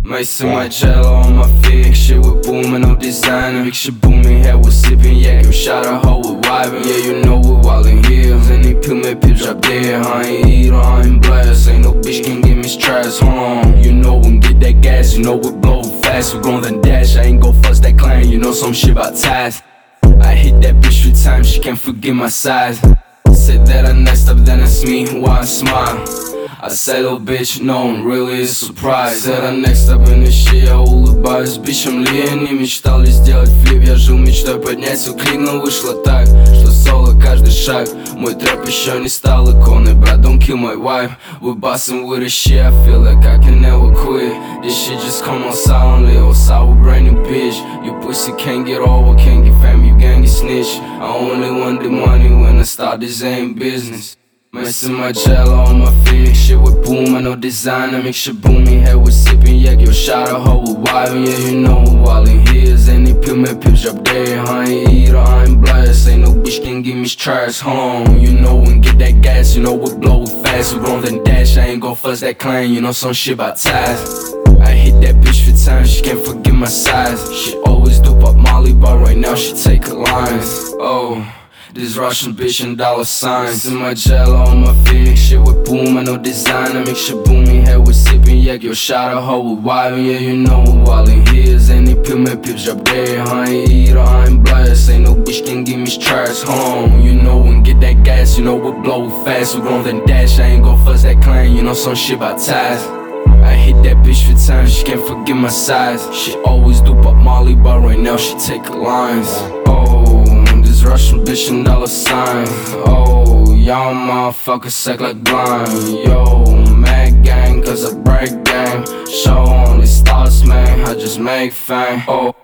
Might see my jello on my feet. Shit with booming, no designer. Big shit booming, head was sipping. Yeah, give shot a hoe with vibing. Yeah, you know we wildin' here. And they pill me pips up there. I ain't eat or I ain't blast. Ain't no bitch can give me stress. Hold on, you know we get that gas. You know we blow fast. We gon' then dash. I ain't gon' fuss that clan. You know some shit about ties. I hit that bitch 3 times. She can't forget my size. Said that I next up, then it's me. Why I smile? I say, little bitch, no, I'm really surprised. Said I next up in this shit, я улыбаюсь. Бичем ли я не мечтал ли сделать флип? Я жил мечтой поднять свой клик, но вышло так, что соло каждый шаг. Мой трэп еще не стал иконой, брат, don't kill my wife. We bossing with this shit, I feel like I can never quit. This shit just come on silently, or sour brand new bitch. You pussy can't get over, can't get fam, you can't get snitch. I only want the money when I start this ain't business. Messing my jello on my feet. Shit with booming, no designer. Make shit booming, head with sipping. Yeah, give shot a hoe with vibing. Yeah, you know we wildin' here. And they pill me pips up there. I ain't eat or I ain't blast. Ain't no bitch can give me stress. Hold on, you know we get that gas. You know we blow fast. We gon' then dash. I ain't gon' fuss that clan. You know some shit about ties. I hit that bitch 3 times. She can't forget my size. She always do pop Molly, but right now she take her lines. Oh. This Russian bitch and dollar signs. In my jello on my feet. Shit with booming, no designer. Make shit booming, head with sipping. Yeah, give shot a hoe with vibing. Yeah, you know we wildin' here. And they pill me pips up there. I ain't eat or I ain't blast. Ain't no bitch can give me stress. Hold on, you know we get that gas. You know we blow fast. We gon' then dash. I ain't gon' fuss that clan. You know some shit about ties. I hit that bitch 3 times. She can't forget my size. She always do pop Molly, but right now she take her lines. Oh. Russian bitch and dollar sign. Oh, y'all motherfuckers act like blind. Yo, mad gang, cause I break game. Show only stars, man, I just make fame. Oh,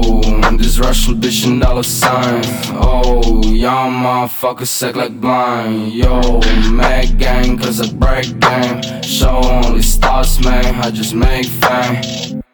this Russian bitch and dollar sign. Oh, y'all motherfuckers act like blind. Yo, mad gang, cause I break game. Show only stars, man, I just make fame.